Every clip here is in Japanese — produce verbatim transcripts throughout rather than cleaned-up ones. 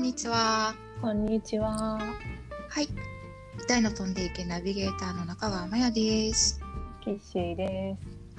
にちは。 こんにちは。 はい。痛いの飛んでいけナビゲーターの中川真也です。 キッシーです。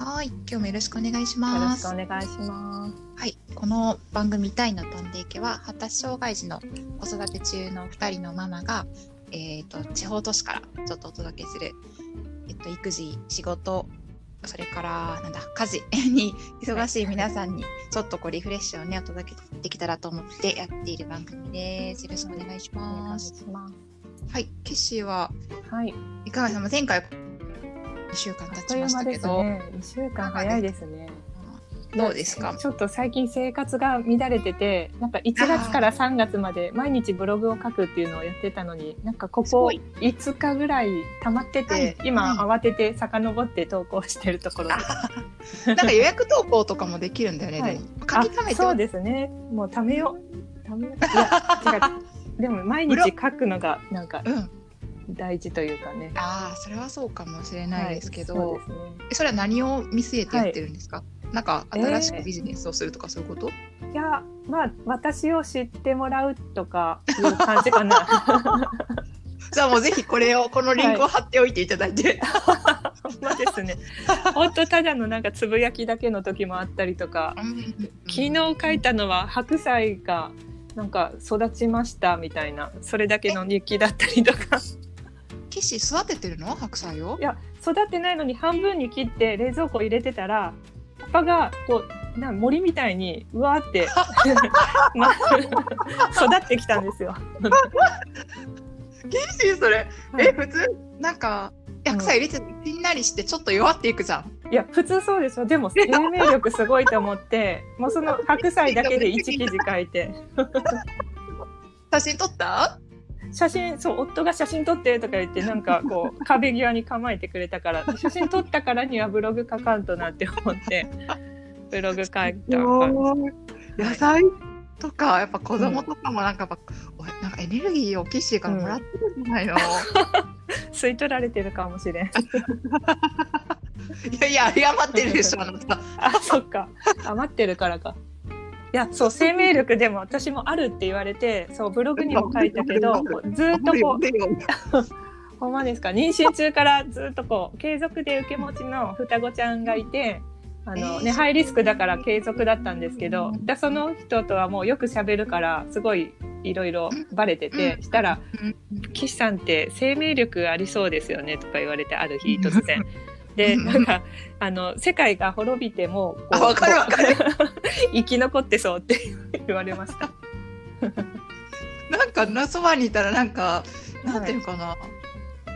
はい。今日もよろしくお願いしよろましくす。 お願いします。 はい。この番組痛いの飛んでいけは発達障害児の子育て中のふたりのママが、えーと、地方都市からちょっとお届けする、えっと、育児、仕事、それからなんだ家事に忙しい皆さんにちょっとこうリフレッシュをねお届けできたらと思ってやっている番組です。よろしくお願いしお願います。 します。 はい、キッシーははい。 いかがですか。前回いっしゅうかん経ちましたけど、 あっという間ですね。いっしゅうかん早いですね。 どうですか。 ちょっと最近生活が乱れてて、なんかいちがつからさんがつまで毎日ブログを書くっていうのをやってたのに、なんかここいつかぐらい溜まってて、はい、今、はい、慌てて遡って投稿してるところです。 なんか予約投稿とかもできるんだよね。はい、でも書き溜めて。 そうですね。もう貯めよう。貯めよう。いや違う。でも毎日書くのがなんか大事というかね。 うん、ああ、それはそうかもしれないですけど、 はい、そうですね。 それは何を見据えてやってるんですか。はい、なんか新しくビジネスをするとかそういうこと？ えー、いや、まあ私を知ってもらうとかいう感じかな。 じゃあもうぜひこれをこのリンクを貼っておいていただいて。 はい、まあですね。本当ただのなんかつぶやきだけの時もあったりとか、昨日書いたのは白菜がなんか育ちましたみたいな、それだけの日記だったりとか。 キシ育ててるの？白菜を？ いや、育ってないのに半分に切って冷蔵庫入れてたら、パパがこうな森みたいにうわーってま、育ってきたんですよ。 キシそれ、はい、え普通なんか白菜入れてしんなりしてちょっと弱っていくじゃん。 いや普通そうですよ。でも生命力すごいと思ってもうその白菜だけでいち記事書いて。 写真撮った？ 写真、そう夫が写真撮ってとか言ってなんかこう壁際に構えてくれたから写真撮ったからにはブログ書かんとなって思ってブログ書いた感じ。 野菜とかやっぱ子供とかもなんか、うん、なんかエネルギーをキッシーからもらってるんじゃないの？うん、 吸い取られてるかもしれん。いやいや有り余ってるでしょあなた。 あ、そっか、余ってるからか。いや、そう、生命力でも私もあるって言われて、そうブログにも書いたけど、ずっとこうほんまですか。妊娠中からずっとこう継続で受け持ちの双子ちゃんがいて、あのね、ハイリスクだから継続だったんですけど、だその人とはもうよく喋るからすごいいろいろバレてて、したら岸さんって生命力ありそうですよねとか言われて、ある日突然で、なんかあの世界が滅びてもこう、 あ、わかるわかる生き残ってそうって言われました。 なんかな、そばにいたらなんかなんていうかな、はい、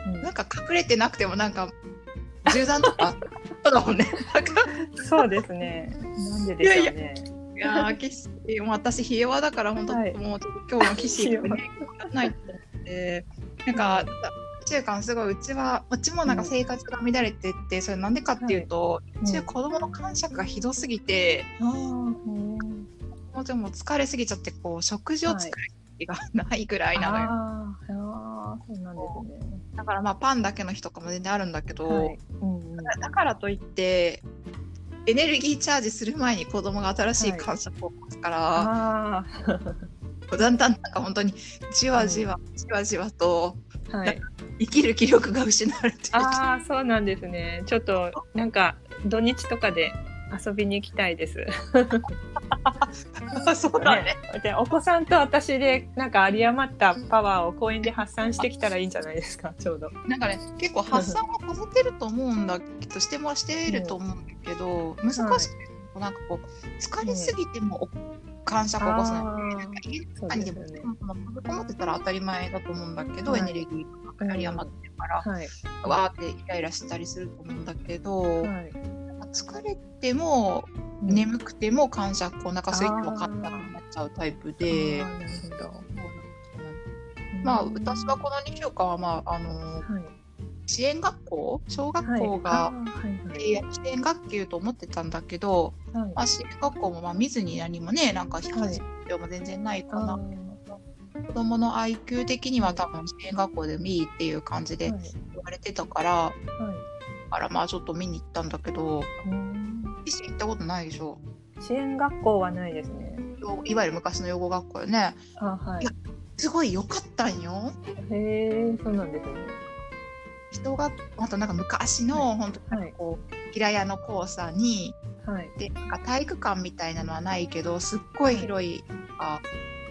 なんか隠れてなくてもなんか銃弾とかそうだもんね。 そうですね。なんででしょうね。 いやいや、キシもう私ひ弱だから本当、はい、もう今日のキシねないと思ってなんかいっしゅうかんすごいうちはうちもなんか生活が乱れてって、うん、それなんでかっていうと、はい、うち子供の感触がひどすぎて、うん、もうでも疲れすぎちゃってこう食事を作る気がないぐらいなのよ。 ああ、そうなんですね。 だからまあパンだけの日とかも全然あるんだけど、はい、うんうん、だ, だからといってエネルギーチャージする前に子供が新しい感触を起こすから、はい、だんだんなんか本当にじわじわ、はい、じわじわと、はい、生きる気力が失われてる。 ああ、そうなんですね。ちょっとなんか土日とかで遊びに行きたいです。 そうだね。 でお子さんと私でなんか有り余ったパワーを公園で発散してきたらいいんじゃないですか。ちょうどなんかね、結構発散もさせてると思うんだけどしてもしていると思うんだけど、うん、難しい、はい、なんかこう疲れすぎても感触を起こさない、うん、なんか家の中にでも閉じこもってたら当たり前だと思うんだけど、はい、エネルギーが有り余ってるから、はい、わーってイライラしたりすると思うんだけど、はい、疲れても眠くても感触、お腹空いても簡単になっちゃうタイプで、あ、なるほど。まあ私はこのにしゅうかんは、まああのーはい、支援学校小学校が、はいはい、支援学級と思ってたんだけど、はい、まあ、支援学校もまあ見ずに何もねなんか必要も全然ないかな、はい、子どもの アイキュー 的には多分支援学校でもいいっていう感じで言われてたから、はい、だからまあちょっと見に行ったんだけど、うん、行ったことないでしょ。 支援学校はないですね。 いわゆる昔の養護学校よね。 あ、はい。 いやすごい良かったんよ。 へえ、そうなんですね。 人があとなんか昔の、はい、本当にこう平屋の校舎に、はい、でなんか体育館みたいなのはないけどすっごい広い、はい、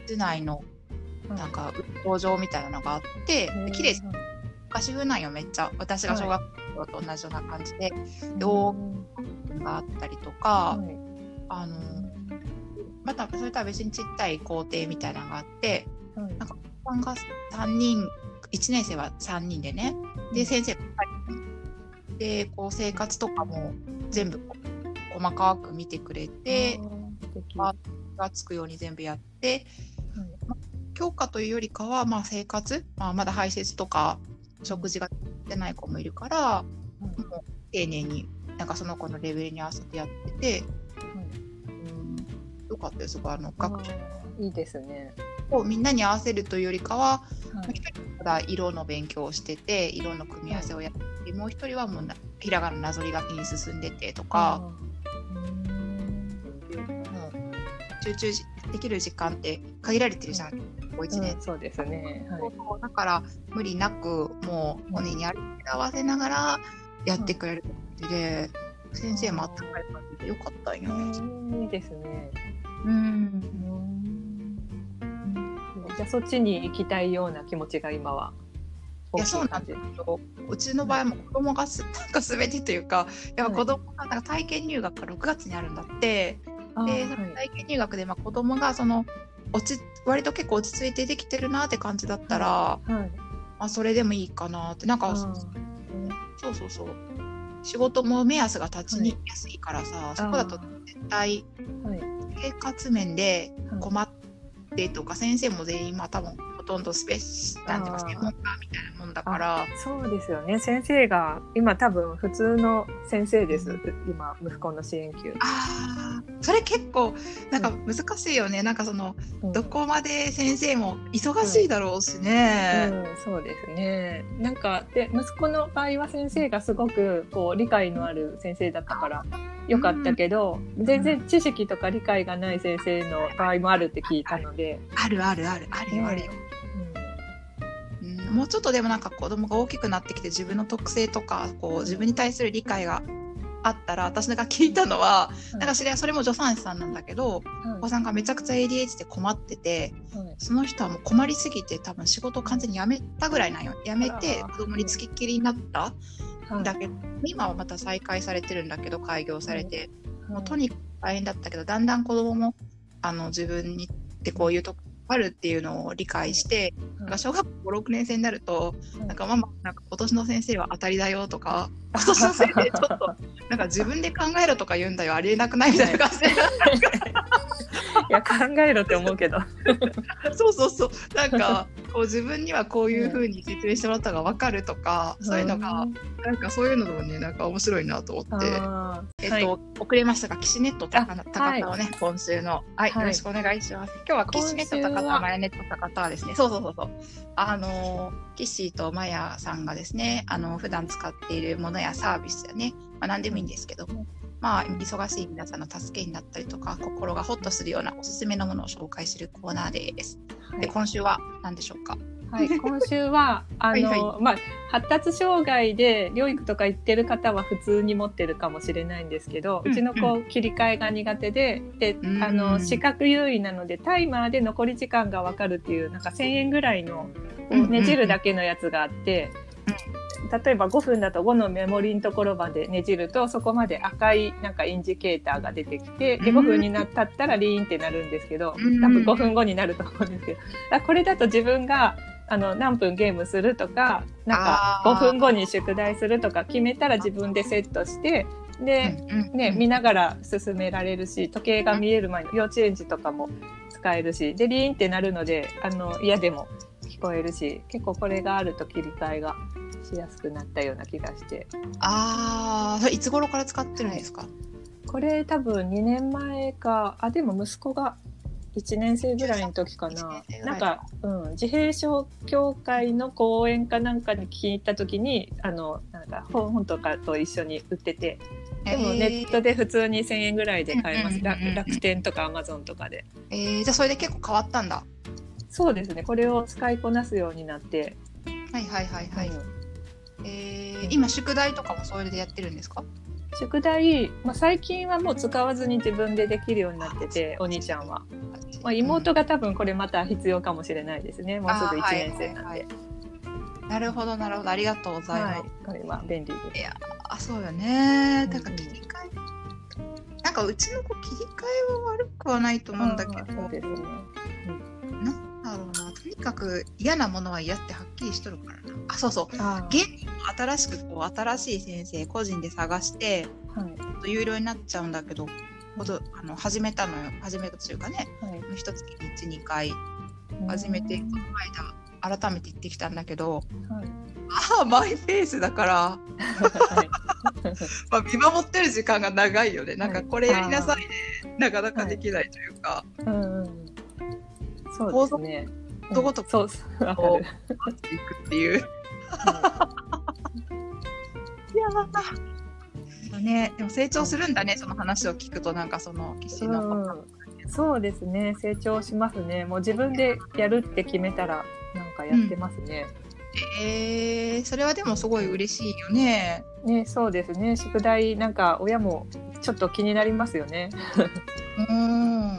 室内のなんか運動場みたいなのがあって、はい、綺麗昔風なんよめっちゃ。私が小学校と同じような感じで、はい、で大があったりとか、はい、あのまたそれとは別にちっちゃい校庭みたいなのがあって、はい、なんかお子さんがさんにんいちねん生はさんにんでね、で先生でこう生活とかも全部細かく見てくれてがつくように全部やって、はいま、教科というよりかは、まあ、生活、まあ、まだ排泄とか食事が出ない子もいるから、うん、もう丁寧になんかその子のレベルに合わせてやってて、うんうん、よかったですあの学いいですね。 をみんなに合わせるというよりかは、はい、一人は色の勉強をしてて色の組み合わせをやって、はい、もう一人はもうひらがななぞり書きに進んでてとか、うん、もう集中できる時間って限られてるじゃん、うん、いちねん、 うん、そうですね、はい、 だから無理なくもう骨に合わせながらやってくれる感じで、うん、先生もあったかい感じでよかったんよね。 いいですね。 うん、 じゃあそっちに行きたいような気持ちが今は大きい感じ。 いやそうなんですよ。うちの場合も子供がすなんか全てというか、やっぱ子供がなんか体験入学がろくがつにあるんだって。はい、でその体験入学でまあ子供がその落ち割と結構落ち着いてできてるなって感じだったら、はいはい、まあ、それでもいいかなってなんかそうそうそう仕事も目安が立ちにやすいからさ、はい、そこだと絶対生活面で困ってとか、はい、先生も全員まあ多分ほとんどスペシなんていうか専門家みたいなもんだから。 そうですよね。先生が今多分普通の先生です、うん、今息子の支援級。 ああ、それ結構なんか難しいよね、うん、なんかその、うん、どこまで先生も忙しいだろうしね、 うんうん、そうですね。なんかで息子の場合は先生がすごくこう理解のある先生だったからよかったけど、うん、全然知識とか理解がない先生の場合もあるって聞いたので、 あるあるあるあるよあるよ、うんうん、もうちょっとでもなんか子供が大きくなってきて自分の特性とかこう自分に対する理解があったら、私が聞いたのは、うん、なんかそれはそれも助産師さんなんだけど、うん、お子さんがめちゃくちゃ エーディーエイチ で困ってて、うん、その人はもう困りすぎて多分仕事を完全に辞めたぐらいなんよ。辞めて子供につきっきりになった、うん、だけど今はまた再開されてるんだけど開業されて、うん、もうとにかく大変だったけどだんだん子供もあの自分にってこういうとこあるっていうのを理解して、うん、なんか小学校ご、ろくねん生になると、うん、なんかママなんか今年の先生は当たりだよとか、今年の先生ちょっとなんか自分で考えろとか言うんだよ、ありえなくないみたいな感じでいや考えろって思うけどそうそうそう、なんかこう自分にはこういう風に説明してもらった方が分かるとか、うん、そういうのがなんかそういうのもねなんか面白いなと思って、えっと、はい、遅れましたが岸ネット高田をね、はい、今週の、はい、はい、よろしくお願いします。今日は岸ネット高田、マヤネット高田はですね、そうそうそうそう、あの岸とマヤさんがですね、あの普段使っているものやサービスやね、まあ、何でもいいんですけども、まあ、忙しい皆さんの助けになったりとか心がホッとするようなおすすめのものを紹介するコーナーです。はい、で今週は何でしょうか。 はい、今週はあのはい、はい、まあ、発達障害で療育とか行ってる方は普通に持ってるかもしれないんですけど、うん、うちの子切り替えが苦手で、で、うん、あの視覚優位なのでタイマーで残り時間が分かるっていうなんかせんえんぐらいのねじるだけのやつがあって、うん、例えばごふんだとごのメモリのところまでねじるとそこまで赤いなんかインジケーターが出てきて、でごふんになったったらリーンってなるんですけど、多分ごふんごになると思うんですけど、これだと自分があの何分ゲームするとか、なんかごふんごに宿題するとか決めたら自分でセットしてで、ね、見ながら進められるし、時計が見える前の幼稚園児とかも使えるし、でリーンってなるのであの嫌でも聞こえるし、結構これがあると切り替えがしやすくなったような気がして。 ああ、いつ頃から使ってるんですか。はい、 これ多分にねんまえか、あでも息子がいちねん生ぐらいの時かな、なんか、うん、自閉症協会の講演かなんかに聞いた時にあのなんか本とかと一緒に売ってて、 でもネットで普通にせんえんぐらいで買えます、 うんうんうんうん、 楽天とかアマゾンとかで。 えー、じゃあそれで結構変わったんだ。 そうですね、これを使いこなすようになって。 はいはいはいはい、 うん、 えー、今宿題とかもそれでやってるんですか？ 宿題、まあ、最近はもう使わずに自分でできるようになってて、お兄ちゃんは、まあ、妹が多分これまた必要かもしれないですね、もうすぐいちねん生なんで、はいはいはい、 なるほどなるほど、ありがとうございます、はい、 これは便利です。 いやあ、そうよね、なんか切り替え、うん、なんかうちの子切り替えは悪くはないと思うんだけど、 そうですね、 うん、なんだろうな、とにかく嫌なものは嫌ってはっきりしとるからな。あ、そうそう、現に新しくこう新しい先生個人で探して、はい、有料になっちゃうんだけど、あの始めたのよ、始めたというかね、はい、一月にいち、にかい始めて、この間改めて行ってきたんだけど、はい、ああマイペースだから、はい、まあ見守ってる時間が長いよね。なんかこれやりなさいね、なかなかできないというか、はい、うんうん、 そうですね、 どことこうこういくっていう、いやまたね、でも成長するんだね、その話を聞くと。なんかその棋士の、うん、 そうですね、成長しますね。もう自分でやるって決めたらなんかやってますね、 うん、えー、それはでもすごい嬉しいよね。 ね、そうですね、宿題なんか親もちょっと気になりますよね。 うん、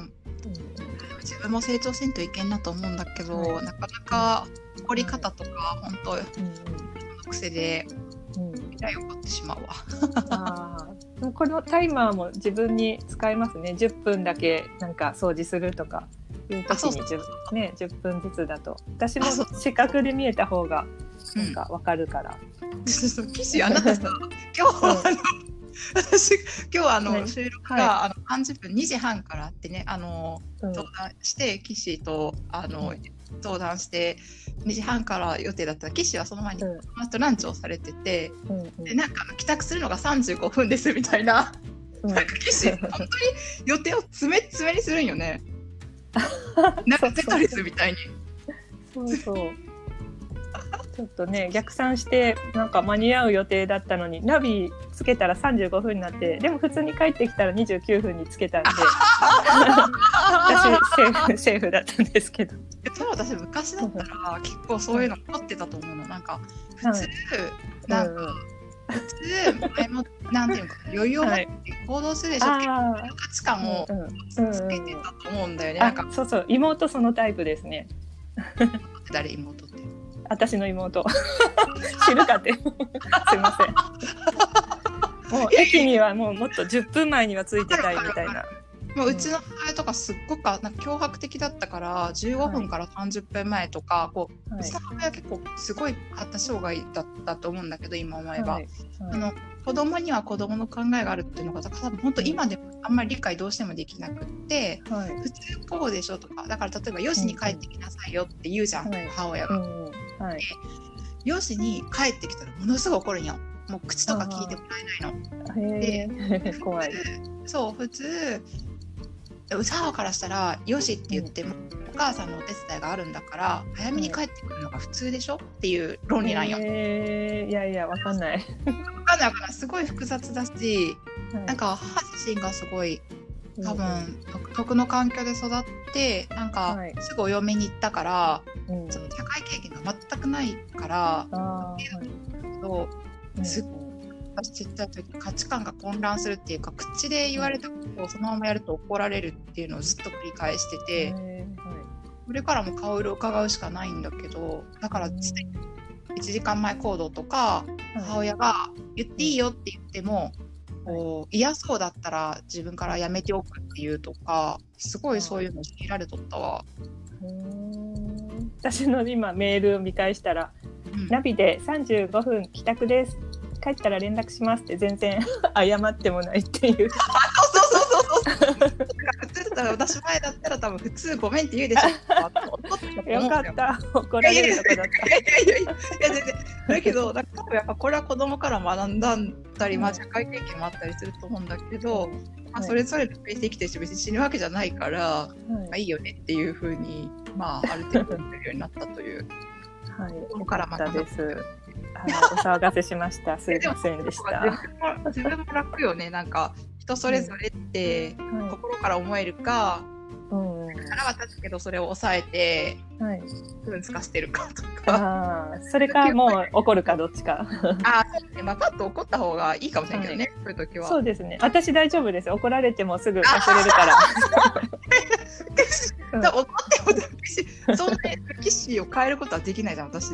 自分も成長せんといけんなと思うんだけど、はい、なかなか怒り方とか、はい、本当、うん、癖でイライラ起こってしまうわ。 あ、このタイマーも自分に使えますね。じゅっぷんだけなんか掃除するとかいう時に じゅう, ね、じゅっぷんずつだと、私も視覚で見えた方がなんか分かるから。 キシ、あなたさ今日、うん、あの私今日あの収録が、はい、あのさんじゅっぷんにじはんからあってね、あの、うん、相談してキシとあの、うん、相談してにじはんから予定だったら、キシはその前に友達とランチをされてて、うんうん、でなんか帰宅するのがさんじゅうごふんですみたいな、うん、なんかキシ本当に予定を詰め詰めにするんよね。なんかテトリスみたいに。 そうそうちょっとね、逆算してなんか間に合う予定だったのにナビつけたらさんじゅうごふんになって、でも普通に帰ってきたらにじゅうきゅうふんにつけたんで私セーフ、セーフだったんですけど。 そう、私昔だったら結構そういうの凝ってたと思うの。なんか普通、はい、なんか、うん、普通前もなんていうか余裕を持って行動するでしょ、はい、価値観をつけてたと思うんだよね、うんうん、なんかそうそう、妹そのタイプですね。 誰、妹って？ 私の妹知るかってすいません。もう駅にはもうもっとじゅっぷんまえには着いてたいみたいな。 もううちの母親とかすっごくなんか脅迫的だったから、じゅうごふんからさんじゅっぷんまえとか、はい、こう、うちの母親は結構すごい発達障害だったと思うんだけど、今思えば、はいはい、あの子供には子供の考えがあるっていうのが多分本当今でもあんまり理解どうしてもできなくって、はい、普通こうでしょとか、だから例えばよしに帰ってきなさいよって言うじゃん、はい、母親が、うんはい、でよしに帰ってきたらものすごい怒るんよ。もう口とか聞いてもらえないので、怖い。そう普通母からしたらよしって言っても、うん、お母さんのお手伝いがあるんだから早めに帰ってくるのが普通でしょっていう論理なんよ。 えー、いやいやわかんないわかんないからすごい複雑だし、はい、なんか母自身がすごい多分、うん、独特の環境で育ってなんかすぐお嫁に行ったから、はい、その社会経験が全くないから、うん、はい、すっちっちゃい時価値観が混乱するっていうか、口で言われたことをそのままやると怒られるっていうのをずっと繰り返してて、はい、これからも顔色を伺うしかないんだけど、だからいちじかんまえ行動とか、母親が言っていいよって言っても、こう嫌そうだったら自分からやめておくっていうとか、すごいそういうのを強いられとったわ。 うーん、私の今メールを見返したら、うん、ナビでさんじゅうごふん帰宅です、帰ったら連絡しますって全然謝ってもないっていう。そうそうそうそうそう。普通だったら私前だったら多分普通ごめんって言うでしょ。 よかった怒られるとこだった。 いやいやいやいや全然だけど、だからやっぱこれは子供から学んだり、まあ社会経験もあったりすると思うんだけど、まあ、それぞれのペースで生きてるし別に死ぬわけじゃないから、はい、まあいいよねっていう風にまあある程度言えるようになったという。 はい、よかったです。 あお騒がせしました。すいませんでした。 自分も、自分も楽よね。なんか人それぞれって、うん、心から思えるか、うんうん、腹は立つけどそれを抑えて、はい、分つかしてるかとか。 あそれかもう怒るかどっちか。 あそうですね。まあパッと怒った方がいいかもしれないけどね。はい、そういう時は。 そうですね。私大丈夫です。怒られてもすぐ忘れるから。 うん、怒ってもそんなキッシーを変えることはできないじゃん私。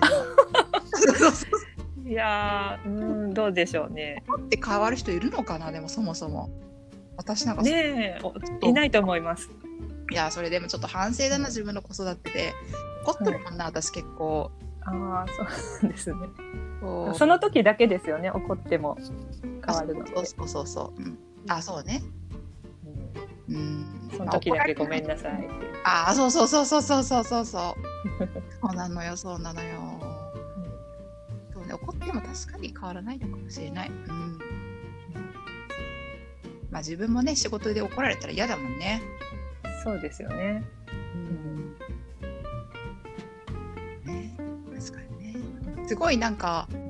いやー、うん、どうでしょうね。 怒って変わる人いるのかな。でもそもそも私なんかねえいないと思います。 いやそれでもちょっと反省だな、自分の子育てで怒ってるもんな、はい、私結構。 ああそうですね。そ, その時だけですよね、怒っても変わるの。 そうそうそうそう、うん、あそうね、 うん、うんその時だけごめんなさい。 ああそうそうそうそうそうそうそうそうそうなのよそうなのよ、うん、そうね、怒っても確かに変わらないのかもしれない、うん、まあ自分もね仕事で怒られたら嫌だもんね。 そうですよね、 うんね、確かにね。すごいなんか、うん、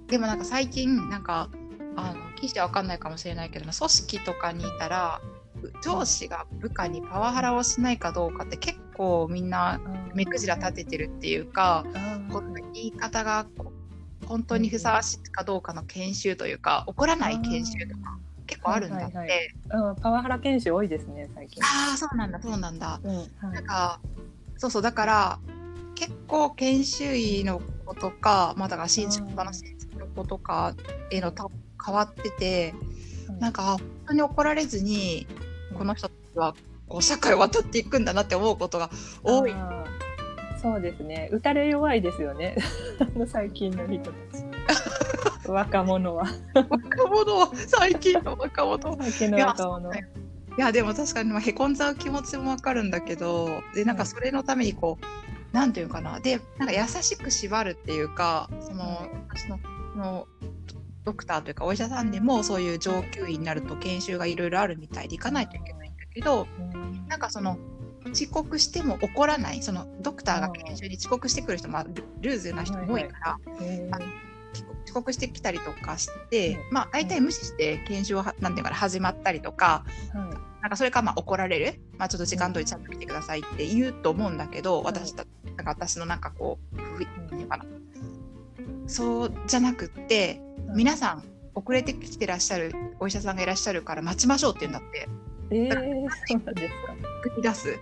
でもなんか最近なんかあの記事は分かんないかもしれないけど、組織とかにいたら上司が部下にパワハラをしないかどうかって結構みんな目くじら立ててるっていうか、この言い方が本当にふさわしいかどうかの研修というか、怒らない研修とか結構あるんだって、はいはいはい、うん、パワハラ研修多いですね最近。 ああそうなんだそうなんだ、うんはい、なんかそうそうだから結構研修医の子とか、まあ、だから新卒の新卒の子とかへのた変わってて、うん、なんか本当に怒られずに、うん、この人はこう社会を渡っていくんだなって思うことが多い。 そうですね、打たれ弱いですよね最近の人たち若者は若者は最近の若者最近の若者いや、いやでも確かにへこんじゃう気持ちもわかるんだけど、でなんかそれのためにこう、うん、なんていうかな、でなんか優しく縛るっていうか、その、うん、私ののドクターというかお医者さんでもそういう上級医になると研修がいろいろあるみたいで行かないといけないんだけど、うん、なんかその遅刻しても怒らない、そのドクターが研修に遅刻してくる人もルーズな人も多いから、はいはい、遅刻してきたりとかして、まあ大体無視して研修をなんていうか始まったりとか、うん、なんかそれかまあ怒られる、まあちょっと時間通りちゃんと来てくださいって言うと思うんだけど、私たなんか私のなんかこう何ていうかな、そうじゃなくって、皆さん遅れてきてらっしゃるお医者さんがいらっしゃるから待ちましょうって言うんだって。 えー、そうなんですか。 繰り出す。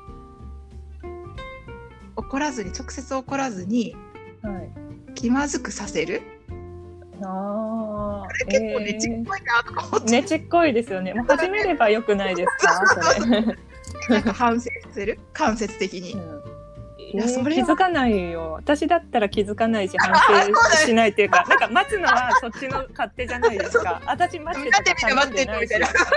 怒らずに直接怒らずに、はい、気まずくさせる。 ああれ結構ねちっこいなとか思って、 ねちっこいですよね。もう始めればよくないですかそれなんか反省する間接的に、うん、 いやそれ気づかないよ。私だったら気づかないし反省しないっていうかなんか待つのはそっちの勝手じゃないですか私待ってたから頼んでないし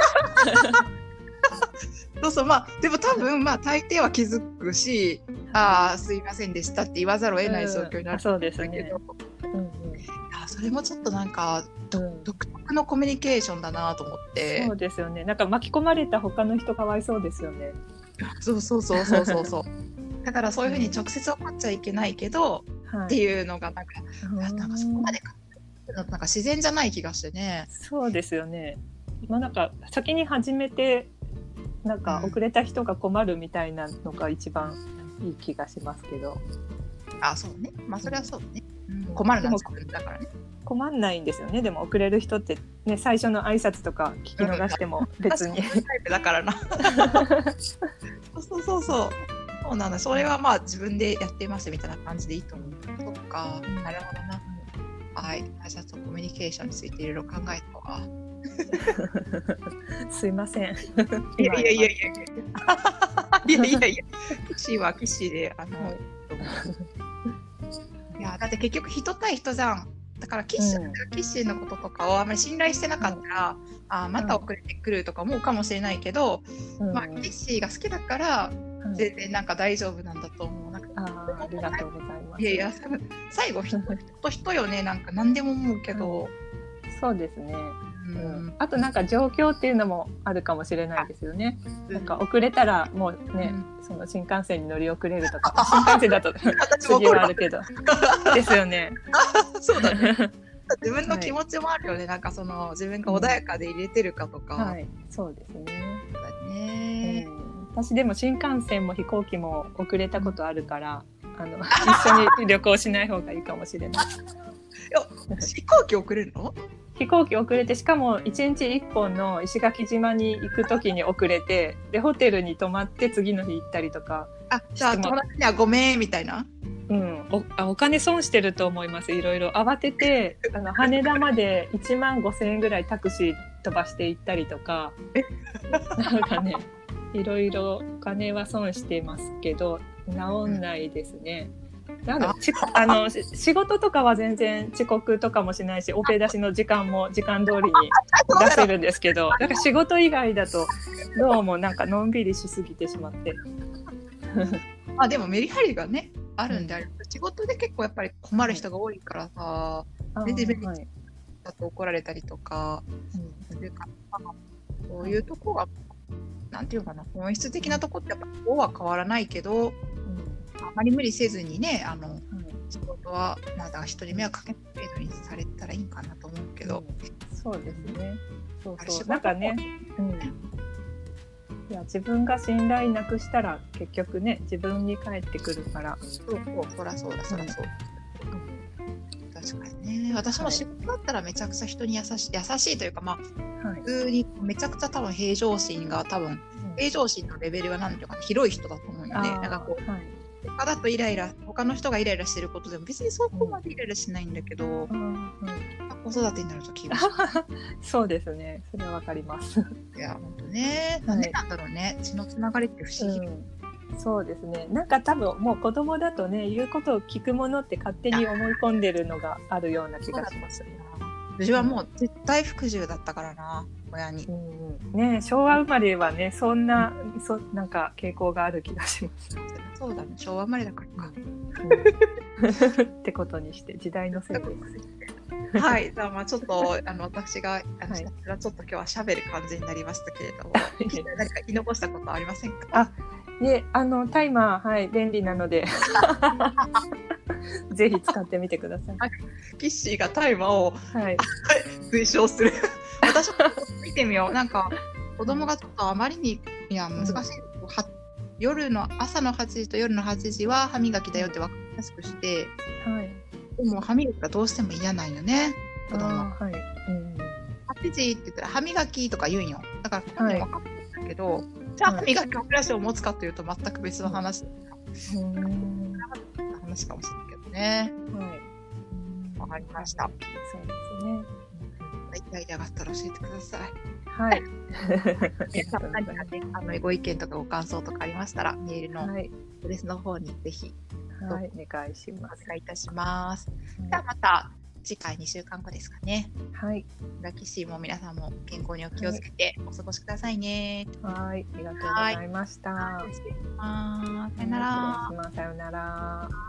そうそう、まあでも多分まあ大抵は気づくし、ああすいませんでしたって言わざるを得ない状況になるんだけど、うん、そうですね、うんうん、いやそれもちょっとなんか、うん、独特のコミュニケーションだなと思って。 そうですよね、なんか巻き込まれた他の人かわいそうですよね。 そうそうそうそうそうそうだからそういうふうに直接怒っちゃいけないけど、はい、っていうのがなんか、なんかそこまでなんか自然じゃない気がしてね。 そうですよね、まあ、なんか先に始めてなんか遅れた人が困るみたいなのが一番いい気がしますけど、 うん、あそうね、まあそれはそうね、うん、困るのは自分だからね。 困んないんですよね。でも遅れる人ってね、最初の挨拶とか聞き逃しても別に、 うん、タイプだからなそうそうそうそうそうなんだ。それはまあ自分でやってますみたいな感じでいいと思う。そっか、うん、なるほどな。はい、じゃあちょっとコミュニケーションについていろいろ考えたわすいませんいやいやいやいやいやいやいや騎士は騎士であの、はい、いやだって結局人対人じゃん。だからキッシー、うん、キッシーのこととかをあんまり信頼してなかったら、うん、あまた遅れてくるとか思うかもしれないけど、うんまあ、キッシーが好きだから全然なんか大丈夫なんだと思う。なんかあ, ありがとうございます。 いやいや最後人と人よね、なんか何でも思うけどそうですね、 うん、あとなんか状況っていうのもあるかもしれないですよね。なんか遅れたらもうね、うん、その新幹線に乗り遅れるとか、新幹線だと次はあるけどですよね。 そうだね。自分の気持ちもあるよね、はい、なんかその自分が穏やかで入れてるかとか、 うん、はい、そうですね。 そうだね、 うん、私でも新幹線も飛行機も遅れたことあるから、あの一緒に旅行しない方がいいかもしれない。 いや飛行機遅れるの？ 飛行機遅れて、しかもいちにちいっぽんの石垣島に行く時に遅れて、でホテルに泊まって次の日行ったりとか。 あ、じゃあ友達にはごめんみたいな。 うん、お, あお金損してると思います。いろいろ慌ててあの羽田までいちまんごせんえんぐらいタクシー飛ばして行ったりとか、なんかね、いろいろお金は損してますけど治んないですね。なんだちあの仕事とかは全然遅刻とかもしないし、オペ出しの時間も時間通りに出せるんですけど、なんか仕事以外だとどうもなんかのんびりしすぎてしまってあ、でもメリハリがねあるんであれば、うん、仕事で結構やっぱり困る人が多いからさ、で自分にだと怒られたりとか、うん、そういうとこがなんていうかな、本質的なとこってやっぱこうは変わらないけど、うん、あまり無理せずにね、あの、うん、仕事はなんだ人に迷惑かけない程度にされたらいいかなと思うけど、 うん、そうですね。そうそうなんかね、うん、いや自分が信頼なくしたら結局ね自分に返ってくるから。 そうそうそらそうだそらそう、うん、確かにね。私も仕事だったらめちゃくちゃ人に優しい優しいというか、まあ、はい、普通にめちゃくちゃ多分平常心が多分、うん、平常心のレベルが何ていうか広い人だと思うよね。なんかこう、はい、他だとイライラ他の人がイライラしてることでも別にそこまでイライラしないんだけど、うんうん、子育てになると厳しい。 そうですね、それはわかります。 いや本当ね、なんでなんだろうね、血のつながりって不思議、うん、 そうですね。なんか多分もう子供だとね、言うことを聞くものって勝手に思い込んでるのがあるような気がします。 うちはもう絶対服従だったからな、親に、 うんね、昭和生まれはねそんなそなんか傾向がある気がします。 そうだね、昭和生まれだからか、 うん、ってことにして時代のせいです。 はい、じゃあまあちょっとあの私があの、はい、ちょっと今日はしゃべる感じになりましたけれども何か言い残したことはありませんか？ あ、いえ、あのタイマー、はい、便利なのでぜひ使ってみてください。 キッシーがタイマーを、はい、推奨する私も見てみよう。なんか子供がちょっとあまりにいや難しい、うん、夜の朝のはちじと夜のはちじは歯磨きだよって分かりやすくして、はい、でも歯磨きがどうしても嫌なんよね、子供。はい、うん、はちじって言ったら歯磨きとか言うんよ。だから分かってるんだけど、はい、じゃあ歯磨きのフラッシュを持つかというと全く別の話、うん、話かもしれないけどね。はい、わかりました。 そうですね。 アイデアがあったら教えてください。 はい。 何かね、あのご意見とかご感想とかありましたらメールのアドレスの方にぜひ、 はい、お願いします。 お願いいたします。ではまた次回にしゅうかんごですかね。 はい。 キッシーも皆さんも健康にお気をつけてお過ごしくださいね。 はい、ありがとうございました。 失礼します。さよなら。 さよなら。